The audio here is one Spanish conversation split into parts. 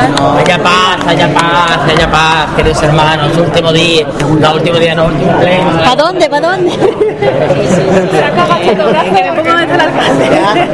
Haya paz, queridos hermanos, último día, no, último pleno. ¿Para dónde? Saca fotografía, que me pongo donde está el alcalde.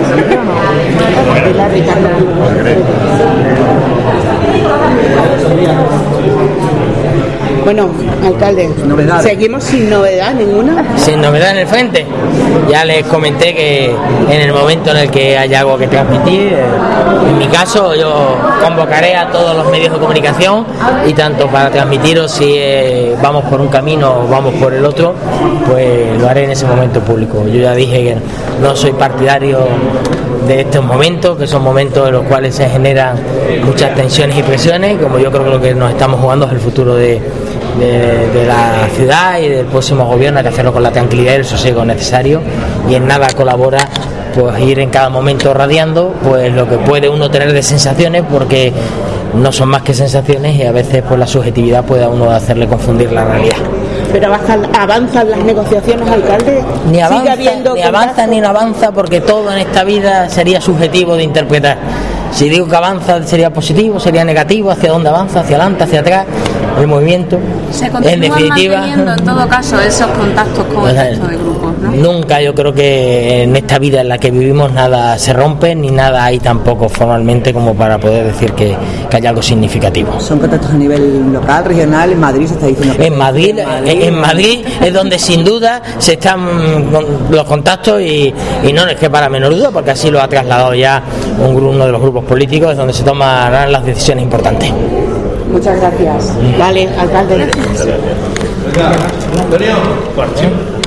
Bueno, alcalde, ¿seguimos sin novedad ninguna? Sin novedad en el frente. Ya les comenté que en el momento en el que haya algo que transmitir, en mi caso yo convocaré a todos los medios de comunicación y tanto para transmitiros si vamos por un camino o vamos por el otro, pues lo haré en ese momento público. Yo ya dije que no soy partidario de estos momentos, que son momentos en los cuales se generan muchas tensiones y presiones, como yo creo que lo que nos estamos jugando es el futuro de la ciudad y del próximo gobierno. Hay que hacerlo con la tranquilidad y el sosiego necesario, y en nada colabora pues ir en cada momento radiando pues lo que puede uno tener de sensaciones, porque no son más que sensaciones y a veces pues la subjetividad puede a uno hacerle confundir la realidad. ¿Pero avanzan las negociaciones, alcalde? Ni avanza ni no avanza, porque todo en esta vida sería subjetivo de interpretar. Si digo que avanza sería positivo, sería negativo, hacia dónde avanza, hacia adelante, hacia atrás, el movimiento. Se continúan en definitiva manteniendo en todo caso esos contactos con el resto de grupos, ¿no? Nunca, yo creo que en esta vida en la que vivimos nada se rompe, ni nada hay tampoco formalmente como para poder decir que haya algo significativo. ¿Son contactos a nivel local, regional? ¿En Madrid se está diciendo que en Madrid es donde sin duda se están los contactos y no es que para menor duda, porque así lo ha trasladado ya uno de los grupos políticos, es donde se tomarán las decisiones importantes. Muchas gracias. Vale, alcalde. Antonio.